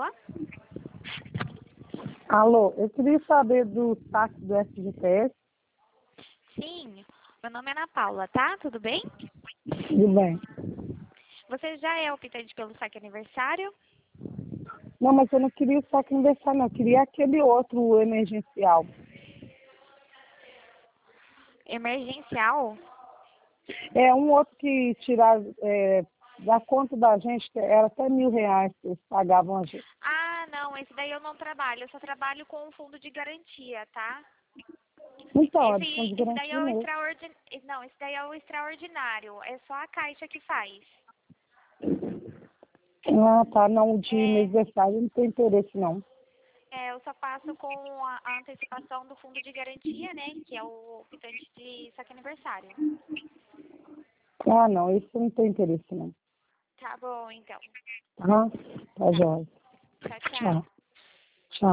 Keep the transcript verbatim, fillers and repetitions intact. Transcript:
fala. Alô, eu queria saber do saque do F G T S. Sim, meu nome é Ana Paula, tá? Tudo bem? Tudo bem. Você já é optante pelo saque aniversário? Não, mas eu não queria o saque aniversário, não. Eu queria aquele outro, o emergencial. Emergencial? É um outro que tirar é, da conta da gente, que era até mil reais que eles pagavam a gente. Ah, não, esse daí eu não trabalho. Eu só trabalho com o fundo de garantia, tá? Então, é do fundo Esse, de esse daí é garantia o mesmo. extraordinário. Não, esse daí é o extraordinário. É só a Caixa que faz. Ah, tá. Não, o de É, aniversário não tem interesse, não. é, eu só faço com a, a antecipação do fundo de garantia, né? Que é o optante de saque aniversário. Ah, não, isso não tem interesse, não. Tá bom, então. Ah, tá Tá. jóia. Tchau, tchau. Tchau.